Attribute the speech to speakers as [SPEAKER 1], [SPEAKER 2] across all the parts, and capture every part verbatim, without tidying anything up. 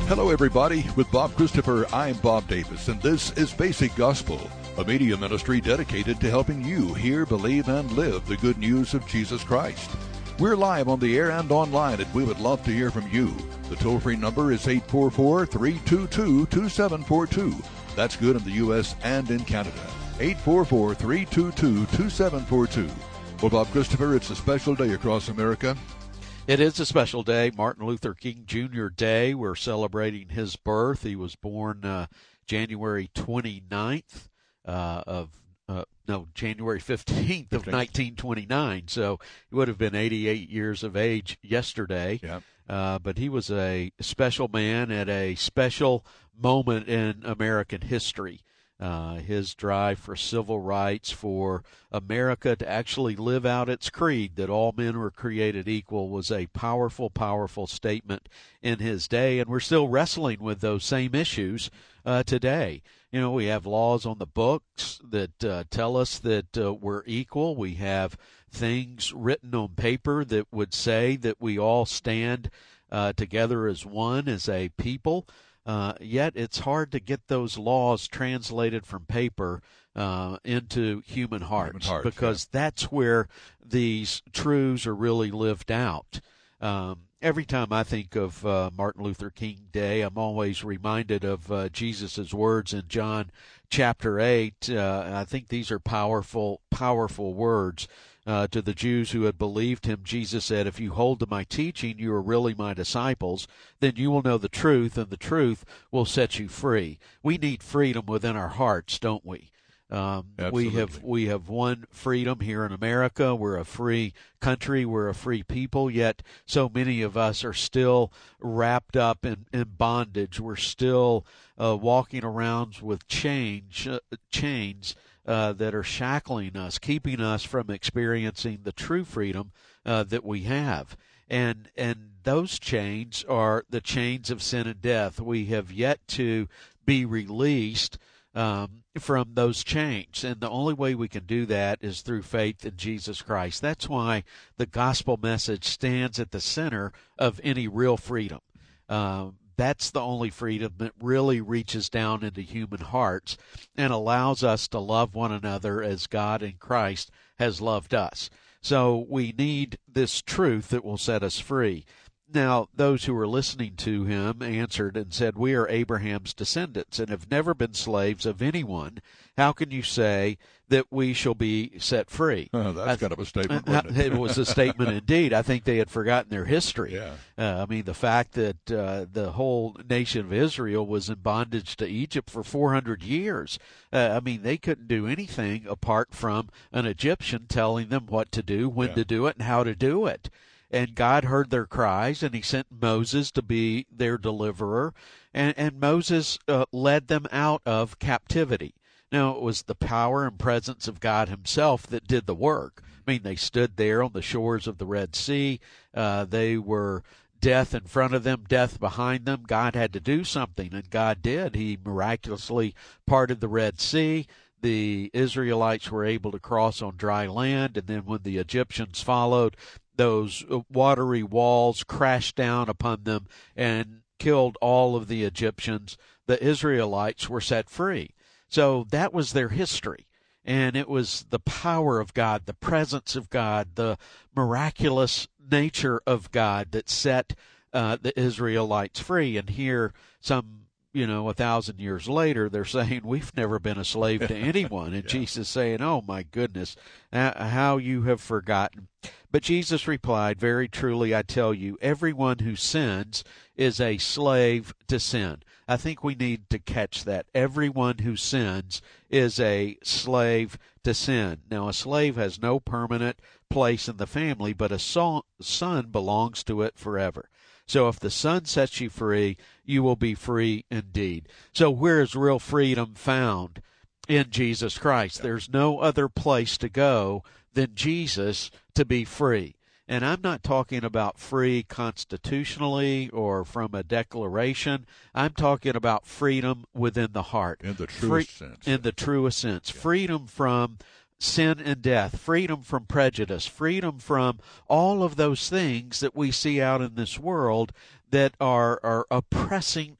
[SPEAKER 1] Hello, everybody. With Bob Christopher, I'm Bob Davis, and this is Basic Gospel, a media ministry dedicated to helping you hear, believe, and live the good news of Jesus Christ. We're live on the air and online, and we would love to hear from you. The toll-free number is eight four four, three two two, two seven four two. That's good in the U S and in Canada. eight four four, three two two, two seven four two. Well, Bob Christopher, it's a special day across America.
[SPEAKER 2] It is a special day, Martin Luther King Junior Day. We're celebrating his birth. He was born uh, January twenty-ninth uh, of uh, no January fifteenth of nineteen twenty-nine. So he would have been eighty-eight years of age yesterday.
[SPEAKER 1] Yeah.
[SPEAKER 2] Uh, but he was a special man at a special moment in American history. Uh, his drive for civil rights, for America to actually live out its creed that all men were created equal, was a powerful, powerful statement in his day, and we're still wrestling with those same issues uh, today. You know, we have laws on the books that uh, tell us that uh, we're equal. We have things written on paper that would say that we all stand uh, together as one, as a people. Uh, yet it's hard to get those laws translated from paper uh, into human hearts,
[SPEAKER 1] human hearts
[SPEAKER 2] because
[SPEAKER 1] yeah.
[SPEAKER 2] that's where these truths are really lived out. Um, every time I think of uh, Martin Luther King Day, I'm always reminded of uh, Jesus' words in John chapter eight. Uh, I think these are powerful, powerful words. Uh, to the Jews who had believed him, Jesus said, "If you hold to my teaching, you are really my disciples. Then you will know the truth, and the truth will set you free." We need freedom within our hearts, don't we? Um, we have we have won freedom here in America. We're a free country. We're a free people. Yet so many of us are still wrapped up in, in bondage. We're still uh, walking around with chains, uh, chains. Uh, that are shackling us, keeping us from experiencing the true freedom uh, that we have. And and those chains are the chains of sin and death. We have yet to be released um, from those chains. And the only way we can do that is through faith in Jesus Christ. That's why the gospel message stands at the center of any real freedom. Um, That's the only freedom that really reaches down into human hearts and allows us to love one another as God in Christ has loved us. So we need this truth that will set us free. Now, those who were listening to him answered and said, "We are Abraham's descendants and have never been slaves of anyone. How can you say that we shall be set free?"
[SPEAKER 1] Oh, that's th- kind of a statement,
[SPEAKER 2] uh,
[SPEAKER 1] wasn't it?
[SPEAKER 2] It was a statement indeed. I think they had forgotten their history.
[SPEAKER 1] Yeah.
[SPEAKER 2] Uh, I mean, the fact that uh, the whole nation of Israel was in bondage to Egypt for four hundred years. Uh, I mean, they couldn't do anything apart from an Egyptian telling them what to do, when
[SPEAKER 1] yeah.
[SPEAKER 2] to do it, and how to do it. And God heard their cries, and he sent Moses to be their deliverer. And, and Moses uh, led them out of captivity. Now, it was the power and presence of God himself that did the work. I mean, they stood there on the shores of the Red Sea. Uh, they were death in front of them, death behind them. God had to do something, and God did. He miraculously parted the Red Sea. The Israelites were able to cross on dry land, and then when the Egyptians followed, those watery walls crashed down upon them and killed all of the Egyptians. The Israelites were set free. So that was their history. And it was the power of God, the presence of God, the miraculous nature of God that set uh, the Israelites free. And here, some, you know, a thousand years later, they're saying, "We've never been a slave to anyone." And yeah. Jesus saying, "Oh, my goodness, how you have forgotten." But Jesus replied, "Very truly, I tell you, everyone who sins is a slave to sin." I think we need to catch that. Everyone who sins is a slave to sin. Now, a slave has no permanent place in the family, but a son belongs to it forever. So if the Son sets you free, you will be free indeed. So where is real freedom found? In Jesus Christ. There's no other place to go than Jesus to be free. And I'm not talking about free constitutionally or from a declaration. I'm talking about freedom within the heart.
[SPEAKER 1] In the truest
[SPEAKER 2] Free,
[SPEAKER 1] sense.
[SPEAKER 2] In the truest sense.
[SPEAKER 1] Yeah.
[SPEAKER 2] Freedom from sin and death, freedom from prejudice, freedom from all of those things that we see out in this world that are, are oppressing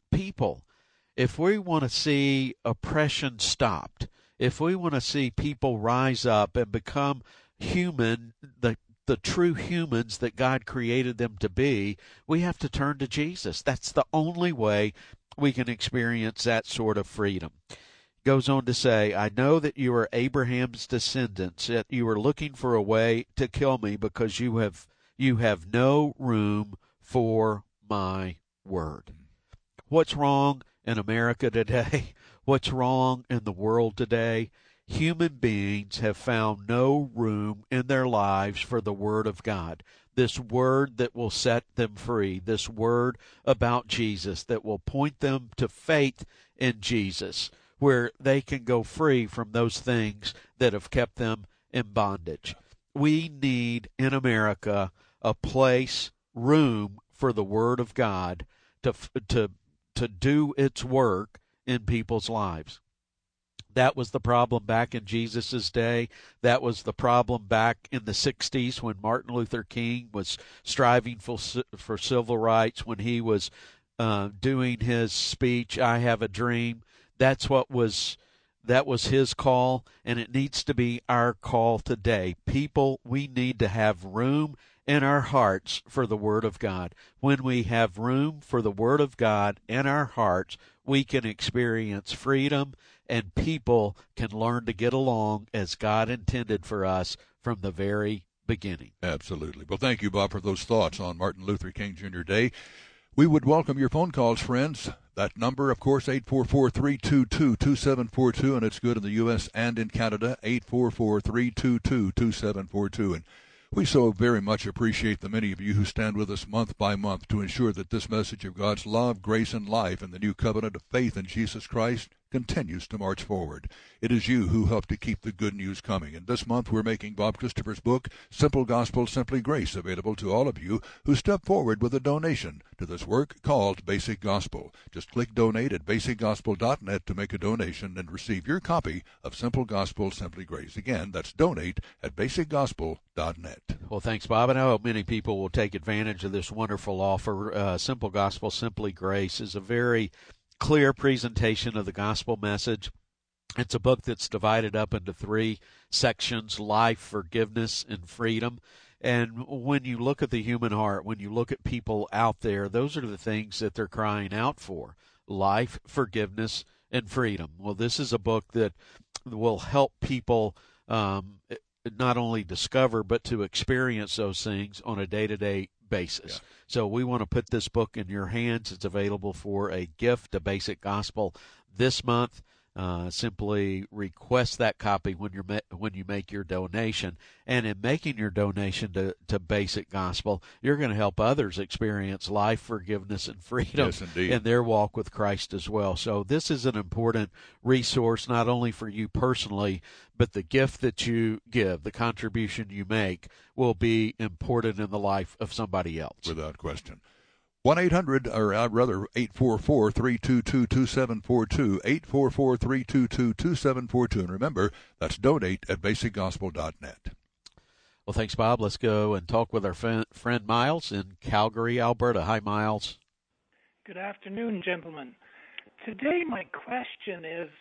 [SPEAKER 2] people. If we want to see oppression stopped, if we want to see people rise up and become human, the the true humans that God created them to be, we have to turn to Jesus. That's the only way we can experience that sort of freedom. Goes on to say, I know that you are Abraham's descendants, yet you are looking for a way to kill me because you have you have no room for my word. What's wrong in America today? What's wrong in the world today? Human beings have found no room in their lives for the Word of God. This Word that will set them free. This Word about Jesus that will point them to faith in Jesus, where they can go free from those things that have kept them in bondage. We need in America a place, room for the Word of God to to to do its work in people's lives. That was the problem back in Jesus' day. That was the problem back in the sixties when Martin Luther King was striving for, for civil rights, when he was uh, doing his speech, I Have a Dream. That's what was, that was his call, and it needs to be our call today. People, we need to have room in our hearts for the Word of God. When we have room for the Word of God in our hearts, we can experience freedom, and people can learn to get along as God intended for us from the very beginning.
[SPEAKER 1] Absolutely. Well, thank you, Bob, for those thoughts on Martin Luther King Junior Day. We would welcome your phone calls, friends. That number, of course, eight four four, three two two, two seven four two, and it's good in the U S and in Canada, eight four four, three two two, two seven four two. And we so very much appreciate the many of you who stand with us month by month to ensure that this message of God's love, grace, and life in the new covenant of faith in Jesus Christ continues to march forward. It is you who help to keep the good news coming. And this month we're making Bob Christopher's book, Simple Gospel, Simply Grace, available to all of you who step forward with a donation to this work called Basic Gospel. Just click donate at basic gospel dot net to make a donation and receive your copy of Simple Gospel, Simply Grace. Again, that's donate at basic gospel dot net.
[SPEAKER 2] Well, thanks, Bob. And I hope many people will take advantage of this wonderful offer. Uh, Simple Gospel, Simply Grace is a very clear presentation of the gospel message. It's a book that's divided up into three sections: life, forgiveness, and freedom. And when you look at the human heart, when you look at people out there, those are the things that they're crying out for: life, forgiveness, and freedom. Well, this is a book that will help people um, not only discover, but to experience those things on a day-to-day basis. Yeah. So we want to put this book in your hands. It's available for a gift to Basic Gospel this month. Uh, simply request that copy when you're ma- when you make your donation. And in making your donation to, to Basic Gospel, you're going to help others experience life, forgiveness, and freedom
[SPEAKER 1] yes, indeed.
[SPEAKER 2] in their walk with Christ as well. So this is an important resource, not only for you personally, but the gift that you give, the contribution you make, will be important in the life of somebody else.
[SPEAKER 1] Without question. one eight hundred, or uh, rather eight four four, three two two, two seven four two, eight four four, three two two, two seven four two. And remember, that's donate at basic gospel dot net.
[SPEAKER 2] Well, thanks, Bob. Let's go and talk with our friend, friend Miles in Calgary, Alberta. Hi, Miles.
[SPEAKER 3] Good afternoon, gentlemen. Today my question is,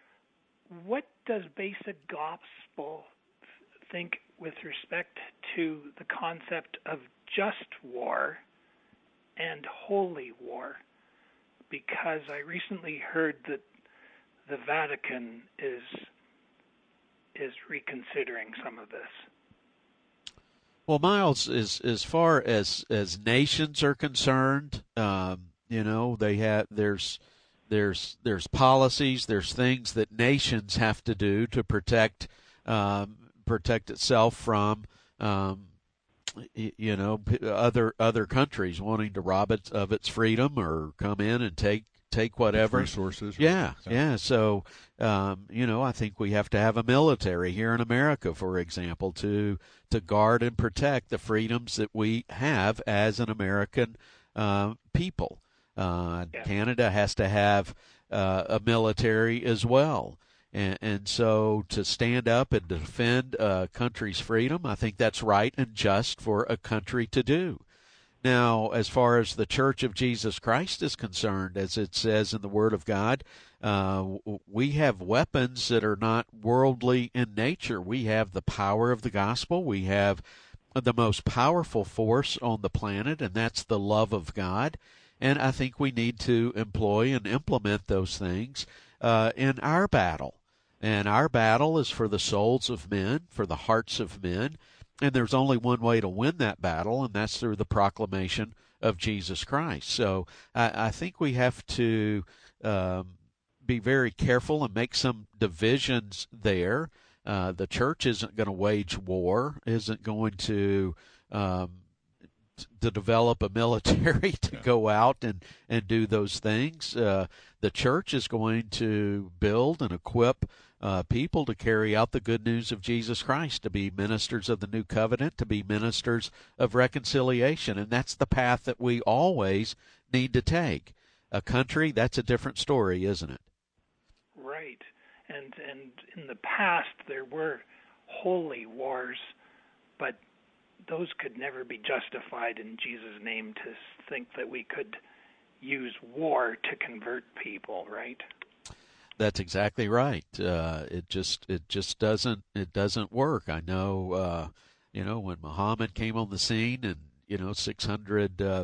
[SPEAKER 3] what does Basic Gospel think with respect to the concept of just war and holy war? Because I recently heard that the Vatican is is reconsidering some of this.
[SPEAKER 2] Well, Miles, as as far as as nations are concerned, um, you know, they have there's there's there's policies, there's things that nations have to do to protect um, protect itself from. Um, you know, other other countries wanting to rob it of its freedom or come in and take take whatever
[SPEAKER 1] resources.
[SPEAKER 2] Yeah, yeah. So, um, you know, I think we have to have a military here in America, for example, to to guard and protect the freedoms that we have as an American uh, people. Uh,
[SPEAKER 3] yeah.
[SPEAKER 2] Canada has to have uh, a military as well. And, and so to stand up and defend a country's freedom, I think that's right and just for a country to do. Now, as far as the Church of Jesus Christ is concerned, as it says in the Word of God, uh, we have weapons that are not worldly in nature. We have the power of the gospel. We have the most powerful force on the planet, and that's the love of God. And I think we need to employ and implement those things uh, in our battle. And our battle is for the souls of men, for the hearts of men. And there's only one way to win that battle, and that's through the proclamation of Jesus Christ. So I, I think we have to um, be very careful and make some divisions there. Uh, the church isn't going to wage war, isn't going to um, t- to develop a military to yeah. go out and, and do those things. Uh, the church is going to build and equip Uh, people to carry out the good news of Jesus Christ, to be ministers of the new covenant, to be ministers of reconciliation. And that's the path that we always need to take. A country, that's a different story, isn't it?
[SPEAKER 3] Right. And and in the past there were holy wars, but those could never be justified in Jesus' name, to think that we could use war to convert people, right?
[SPEAKER 2] That's exactly right. Uh, it just it just doesn't it doesn't work. I know, uh, you know, when Muhammad came on the scene in you know six hundred uh,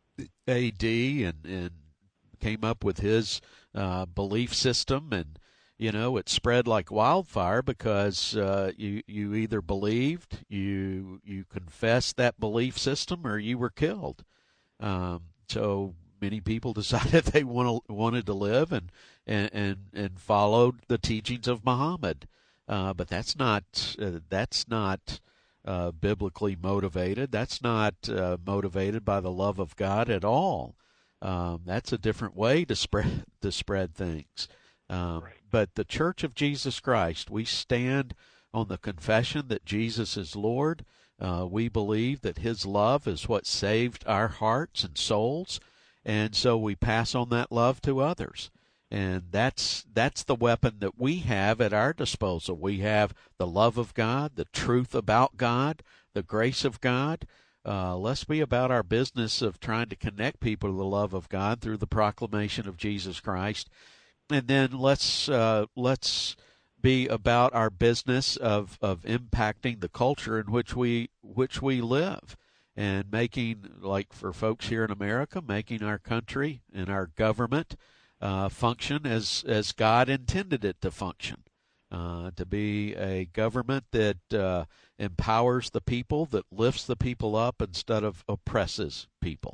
[SPEAKER 2] A D and and came up with his uh, belief system, and you know it spread like wildfire because uh, you you either believed, you you confessed that belief system, or you were killed. Um, so. Many people decided they want to, wanted to live and, and, and, and followed the teachings of Muhammad. Uh, but that's not, uh, that's not uh, biblically motivated. That's not uh, motivated by the love of God at all. Um, that's a different way to spread, to spread things. Um,
[SPEAKER 3] right.
[SPEAKER 2] But the Church of Jesus Christ, we stand on the confession that Jesus is Lord. Uh, we believe that His love is what saved our hearts and souls. And so we pass on that love to others. And that's that's the weapon that we have at our disposal. We have the love of God, the truth about God, the grace of God. Uh, let's be about our business of trying to connect people to the love of God through the proclamation of Jesus Christ. And then let's uh, let's be about our business of, of impacting the culture in which we which we live. And making, like for folks here in America, making our country and our government uh, function as, as God intended it to function, uh, to be a government that uh, empowers the people, that lifts the people up instead of oppresses people.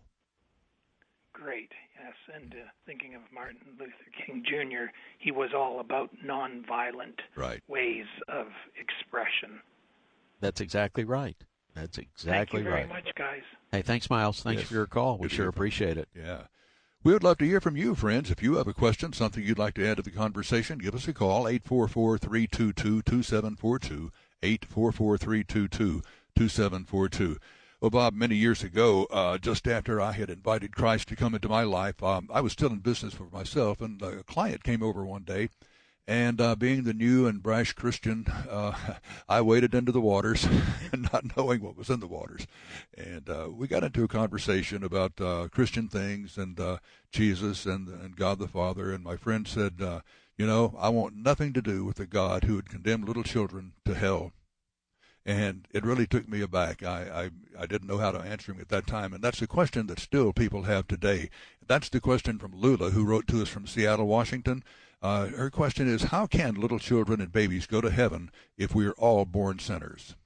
[SPEAKER 3] Great, yes. And uh, thinking of Martin Luther King Junior, he was all about nonviolent
[SPEAKER 1] right.
[SPEAKER 3] ways of expression.
[SPEAKER 2] That's exactly right. That's exactly
[SPEAKER 3] right. Thank you very
[SPEAKER 2] right.
[SPEAKER 3] much, guys.
[SPEAKER 2] Hey, thanks, Miles. Thanks
[SPEAKER 1] yes.
[SPEAKER 2] for your call. We
[SPEAKER 1] Good
[SPEAKER 2] sure appreciate it.
[SPEAKER 1] Yeah. We would love to hear from you, friends. If you have a question, something you'd like to add to the conversation, give us a call, eight four four, three two two, two seven four two, eight four four, three two two, two seven four two. Well, Bob, many years ago, uh, just after I had invited Christ to come into my life, um, I was still in business for myself, and a client came over one day. And uh, being the new and brash Christian, uh, I waded into the waters, not knowing what was in the waters. And uh, we got into a conversation about uh, Christian things and uh, Jesus and, and God the Father. And my friend said, uh, you know, I want nothing to do with the God who would condemn little children to hell. And it really took me aback. I, I, I didn't know how to answer him at that time. And that's a question that still people have today. That's the question from Lula, who wrote to us from Seattle, Washington. Uh, her question is, how can little children and babies go to heaven if we are all born sinners?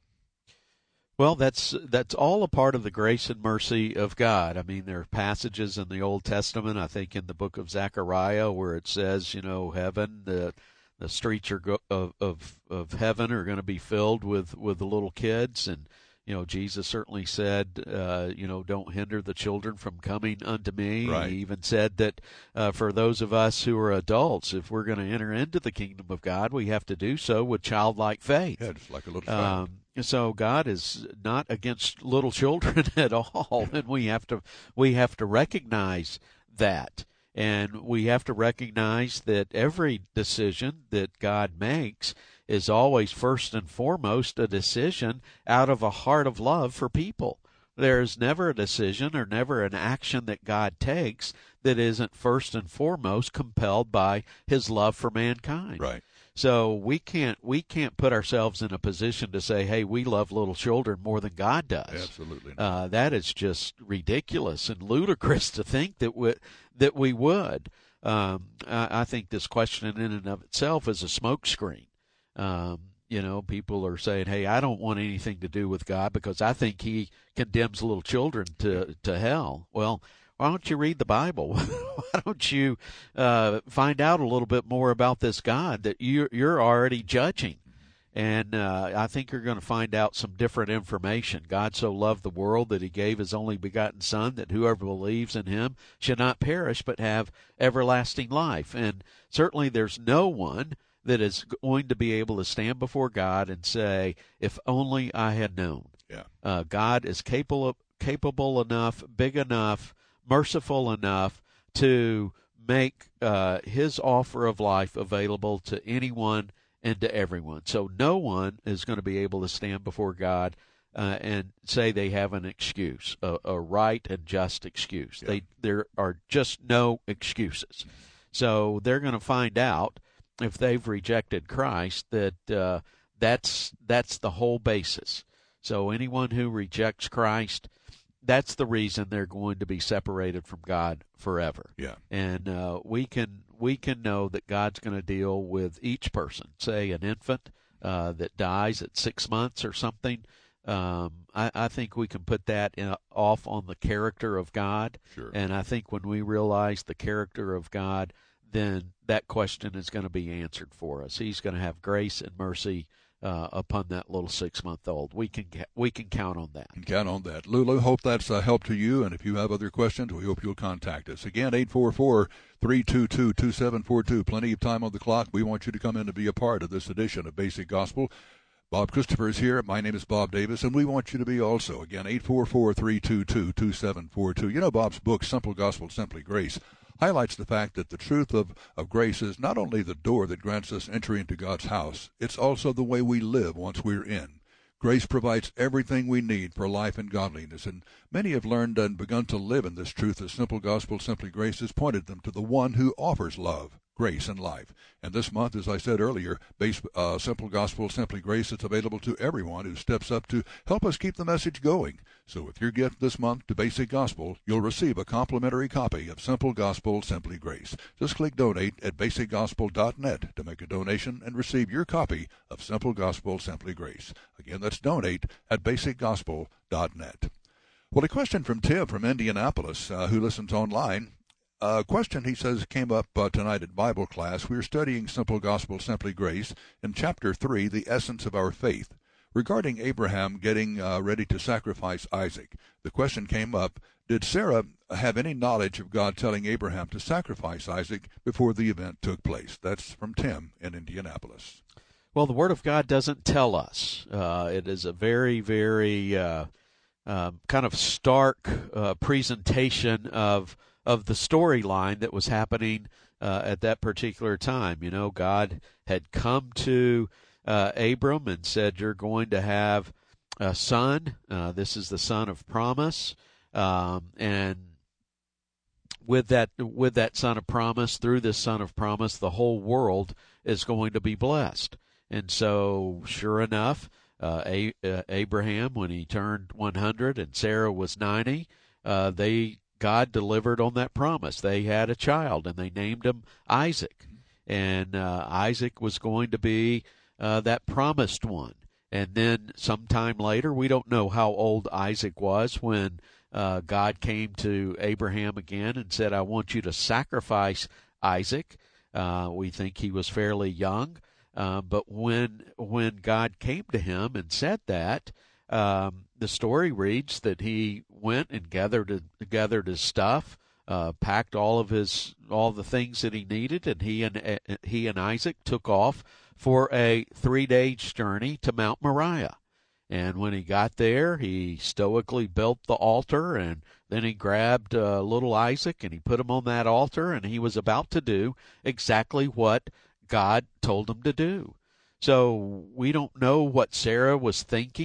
[SPEAKER 2] Well, that's that's all a part of the grace and mercy of God. I mean, there are passages in the Old Testament, I think in the book of Zechariah, where it says, you know, heaven, the the streets are go, of, of of heaven are going to be filled with, with the little kids. And, you know, Jesus certainly said, uh, you know, don't hinder the children from coming unto me.
[SPEAKER 1] Right.
[SPEAKER 2] He even said that uh, for those of us who are adults, if we're going to enter into the kingdom of God, we have to do so with childlike faith.
[SPEAKER 1] Yeah, just like a little child.
[SPEAKER 2] Um, so God is not against little children at all, and we have to we have to recognize that. And we have to recognize that every decision that God makes is always first and foremost a decision out of a heart of love for people. There's never a decision or never an action that God takes that isn't first and foremost compelled by his love for mankind.
[SPEAKER 1] Right.
[SPEAKER 2] So we can't we can't put ourselves in a position to say, hey, we love little children more than God does.
[SPEAKER 1] Absolutely.
[SPEAKER 2] Uh, that is just ridiculous and ludicrous to think that we, that we would. Um, I, I think this question in and of itself is a smokescreen. Um, you know, people are saying, hey, I don't want anything to do with God because I think he condemns little children to, to hell. Well, why don't you read the Bible? Why don't you uh, find out a little bit more about this God that you're, you're already judging? And uh, I think you're going to find out some different information. God so loved the world that he gave his only begotten Son, that whoever believes in him should not perish but have everlasting life. And certainly there's no one that is going to be able to stand before God and say, if only I had known.
[SPEAKER 1] Yeah.
[SPEAKER 2] Uh, God is capable, capable enough, big enough, merciful enough to make uh, his offer of life available to anyone and to everyone. So no one is going to be able to stand before God uh, and say they have an excuse, a, a right and just excuse.
[SPEAKER 1] Yeah.
[SPEAKER 2] They there are just no excuses. So they're going to find out, if they've rejected Christ, that uh, that's that's the whole basis. So anyone who rejects Christ, that's the reason they're going to be separated from God forever.
[SPEAKER 1] Yeah.
[SPEAKER 2] And uh, we can we can know that God's going to deal with each person. Say an infant uh, that dies at six months or something. Um, I, I think we can put that in, off on the character of God.
[SPEAKER 1] Sure.
[SPEAKER 2] And I think when we realize the character of God, then that question is going to be answered for us. He's going to have grace and mercy uh, upon that little six-month-old. We can we can count on that.
[SPEAKER 1] Can count on that. Lulu, hope that's a help to you, and if you have other questions, we hope you'll contact us. Again, eight four four, three two two, two seven four two. Plenty of time on the clock. We want you to come in and be a part of this edition of Basic Gospel. Bob Christopher is here. My name is Bob Davis, and we want you to be also. Again, eight four four, three two two, two seven four two. You know, Bob's book, Simple Gospel, Simply Grace, highlights the fact that the truth of, of grace is not only the door that grants us entry into God's house, it's also the way we live once we're in. Grace provides everything we need for life and godliness, and many have learned and begun to live in this truth as Simple Gospel, Simply Grace has pointed them to the one who offers love, grace, and life. And this month, as I said earlier, base, uh, Simple Gospel, Simply Grace, it's available to everyone who steps up to help us keep the message going. So with your gift this month to Basic Gospel, you'll receive a complimentary copy of Simple Gospel, Simply Grace. Just click Donate at basic gospel dot net to make a donation and receive your copy of Simple Gospel, Simply Grace. Again, that's Donate at basic gospel dot net. Well, a question from Tim from Indianapolis, uh, who listens online. A question, he says, came up uh, tonight at Bible class. We were studying Simple Gospel, Simply Grace in Chapter three, The Essence of Our Faith, regarding Abraham getting uh, ready to sacrifice Isaac. The question came up, did Sarah have any knowledge of God telling Abraham to sacrifice Isaac before the event took place? That's from Tim in Indianapolis.
[SPEAKER 2] Well, the Word of God doesn't tell us. Uh, it is a very, very uh, uh, kind of stark uh, presentation of of the storyline that was happening uh, at that particular time. You know, God had come to uh, Abram and said, you're going to have a son. Uh, this is the son of promise. Um, and with that, with that son of promise, through this son of promise, the whole world is going to be blessed. And so, sure enough, uh, A- uh, Abraham, when he turned one hundred and Sarah was ninety, uh, they God delivered on that promise. They had a child, and they named him Isaac. And uh, Isaac was going to be uh, that promised one. And then sometime later, we don't know how old Isaac was when uh, God came to Abraham again and said, I want you to sacrifice Isaac. Uh, we think he was fairly young. Uh, but when when God came to him and said that, um, the story reads that he went and gathered gathered his stuff, uh, packed all of his all the things that he needed, and he and uh, he and Isaac took off for a three day journey to Mount Moriah. And when he got there, he stoically built the altar, and then he grabbed uh, little Isaac and he put him on that altar, and he was about to do exactly what God told him to do. So we don't know what Sarah was thinking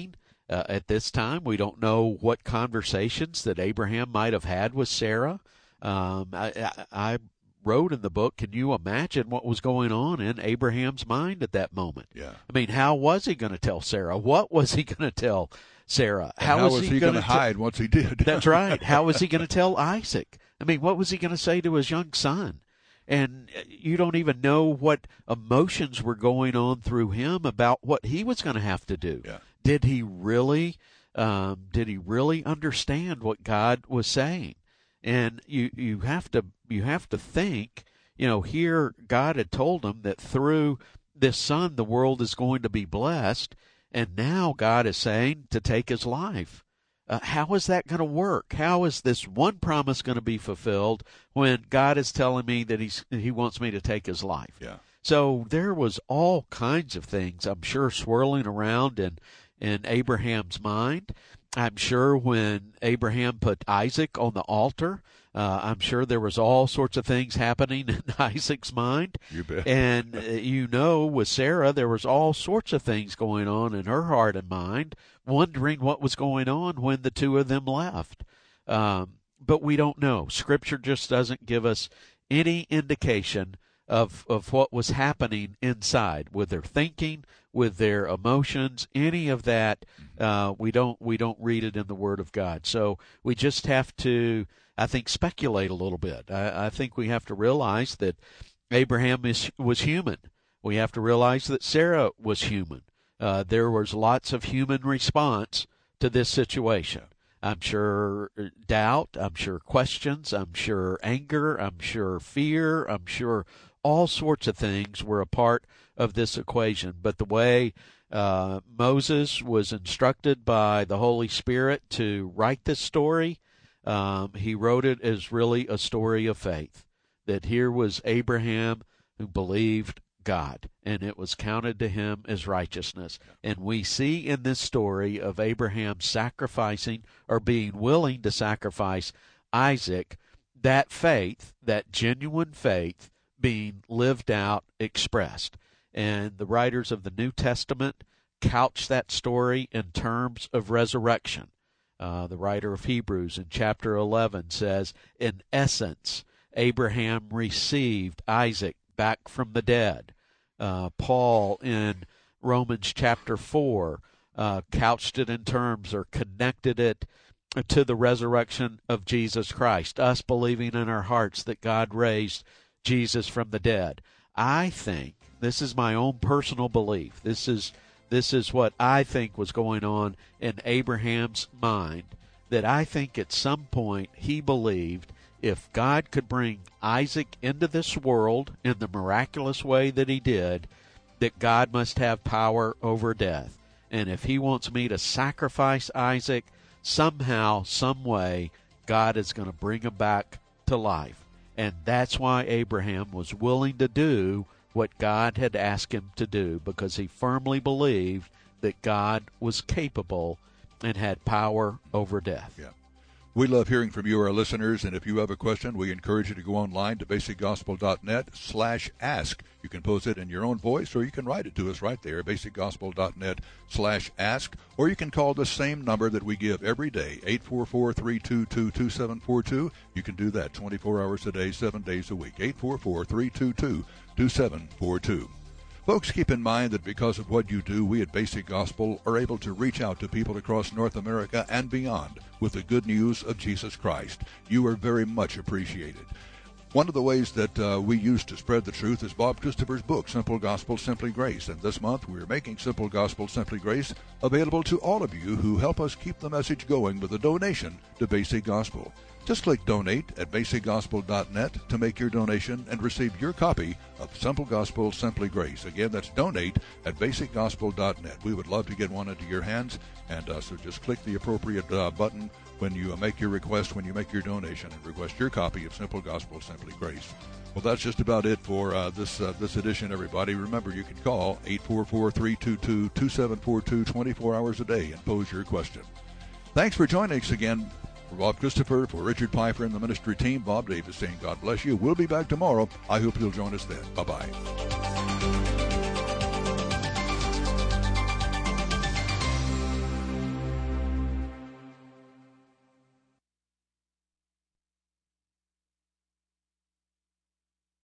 [SPEAKER 2] Uh, at this time, we don't know what conversations that Abraham might have had with Sarah. Um, I, I, I wrote in the book, can you imagine what was going on in Abraham's mind at that moment?
[SPEAKER 1] Yeah.
[SPEAKER 2] I mean, how was he going to tell Sarah? What was he going to tell Sarah?
[SPEAKER 1] How, how was he, he going to hide once he did?
[SPEAKER 2] That's right. How was he going to tell Isaac? I mean, what was he going to say to his young son? And you don't even know what emotions were going on through him about what he was going to have to do.
[SPEAKER 1] Yeah.
[SPEAKER 2] Did he really, um, did he really understand what God was saying? And you, you have to, you have to think, you know, here God had told him that through this son, the world is going to be blessed. And now God is saying to take his life. Uh, how is that going to work? How is this one promise going to be fulfilled when God is telling me that he's, he wants me to take his life?
[SPEAKER 1] Yeah.
[SPEAKER 2] So there was all kinds of things, I'm sure, swirling around in, in Abraham's mind. I'm sure when Abraham put Isaac on the altar, uh, I'm sure there was all sorts of things happening in Isaac's mind.
[SPEAKER 1] You bet.
[SPEAKER 2] And uh, you know, with Sarah, there was all sorts of things going on in her heart and mind, wondering what was going on when the two of them left. Um, but we don't know. Scripture just doesn't give us any indication of of what was happening inside with their thinking, with their emotions, any of that. Uh, we don't we don't read it in the Word of God. So we just have to, I think, speculate a little bit. I, I think we have to realize that Abraham is, was human. We have to realize that Sarah was human. Uh, there was lots of human response to this situation. I'm sure doubt, I'm sure questions, I'm sure anger, I'm sure fear, I'm sure all sorts of things were a part of this equation. But the way uh, Moses was instructed by the Holy Spirit to write this story, um, he wrote it as really a story of faith, that here was Abraham who believed God, and it was counted to him as righteousness. And we see in this story of Abraham sacrificing or being willing to sacrifice Isaac, that faith, that genuine faith, being lived out, expressed. And the writers of the New Testament couch that story in terms of resurrection. Uh, the writer of Hebrews in chapter eleven says, in essence, Abraham received Isaac back from the dead. Uh, Paul in Romans chapter four uh, couched it in terms or connected it to the resurrection of Jesus Christ, us believing in our hearts that God raised Jesus from the dead. I think, this is my own personal belief, this is this is what I think was going on in Abraham's mind, that I think at some point he believed if God could bring Isaac into this world in the miraculous way that he did, that God must have power over death. And if he wants me to sacrifice Isaac, somehow, some way, God is going to bring him back to life. And that's why Abraham was willing to do what God had asked him to do, because he firmly believed that God was capable and had power over death.
[SPEAKER 1] Yeah. We love hearing from you, our listeners, and if you have a question, we encourage you to go online to basic gospel dot net slash ask. You can pose it in your own voice, or you can write it to us right there, basic gospel dot net slash ask, or you can call the same number that we give every day, eight four four, three two two, two seven four two. You can do that twenty-four hours a day, seven days a week, eight four four, three two two, two seven four two. Folks, keep in mind that because of what you do, we at Basic Gospel are able to reach out to people across North America and beyond with the good news of Jesus Christ. You are very much appreciated. One of the ways that uh, we use to spread the truth is Bob Christopher's book, Simple Gospel, Simply Grace. And this month, we're making Simple Gospel, Simply Grace available to all of you who help us keep the message going with a donation to Basic Gospel. Just click Donate at basic gospel dot net to make your donation and receive your copy of Simple Gospel, Simply Grace. Again, that's Donate at basic gospel dot net. We would love to get one into your hands, and uh, so just click the appropriate uh, button when you uh, make your request, when you make your donation, and request your copy of Simple Gospel, Simply Grace. Well, that's just about it for uh, this uh, this edition, everybody. Remember, you can call eight four four, three two two, two seven four two twenty-four hours a day and pose your question. Thanks for joining us again. For Bob Christopher, for Richard Pfeiffer and the ministry team, Bob Davis saying God bless you. We'll be back tomorrow. I hope you'll join us then. Bye-bye.